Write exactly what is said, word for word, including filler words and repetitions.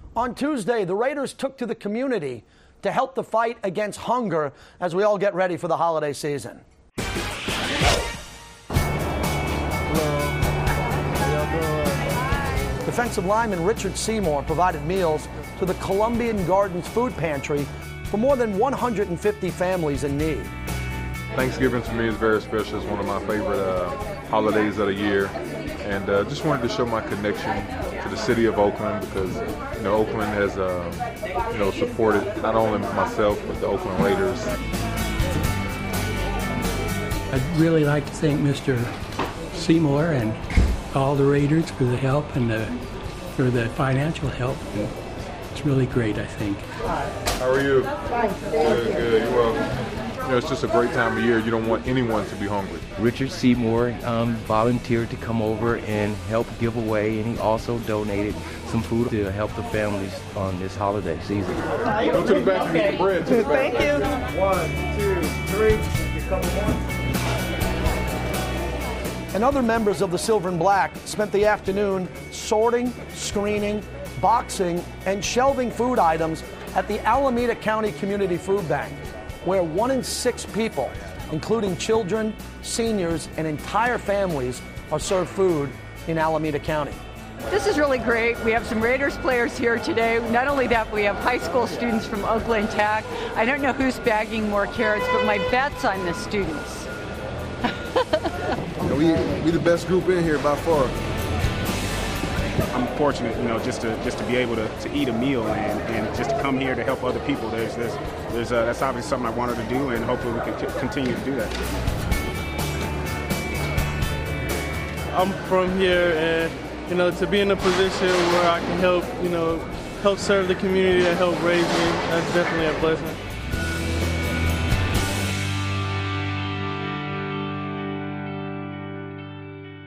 On Tuesday, the Raiders took to the community to help the fight against hunger as we all get ready for the holiday season. Defensive lineman Richard Seymour provided meals to the Columbian Gardens Food Pantry for more than one hundred fifty families in need. Thanksgiving to me is very special. It's one of my favorite uh, holidays of the year. And uh, just wanted to show my connection to the city of Oakland because, you know, Oakland has, uh, you know, supported not only myself, but the Oakland Raiders. I'd really like to thank Mister Seymour and all the Raiders for the help and the, for the financial help. It's really great, I think. How are you? Fine, thank good, you. Good, you're welcome. You know, it's just a great time of year. You don't want anyone to be hungry. Richard Seymour um, volunteered to come over and help give away, and he also donated some food to help the families on this holiday season. Go to the back and get the bread. To the back. Thank you. One, two, three. A couple more. And other members of the Silver and Black spent the afternoon sorting, screening, boxing, and shelving food items at the Alameda County Community Food Bank, where one in six people, including children, seniors, and entire families, are served food in Alameda County. This is really great. We have some Raiders players here today. Not only that, we have high school students from Oakland Tech. I don't know who's bagging more carrots, but my bet's on the students. we we the best group in here by far. I'm fortunate, you know, just to just to be able to, to eat a meal and, and just to come here to help other people. There's there's there's uh, that's obviously something I wanted to do, and hopefully we can t- continue to do that. I'm from here, and you know, to be in a position where I can help, you know, help serve the community and help raise me, that's definitely a blessing.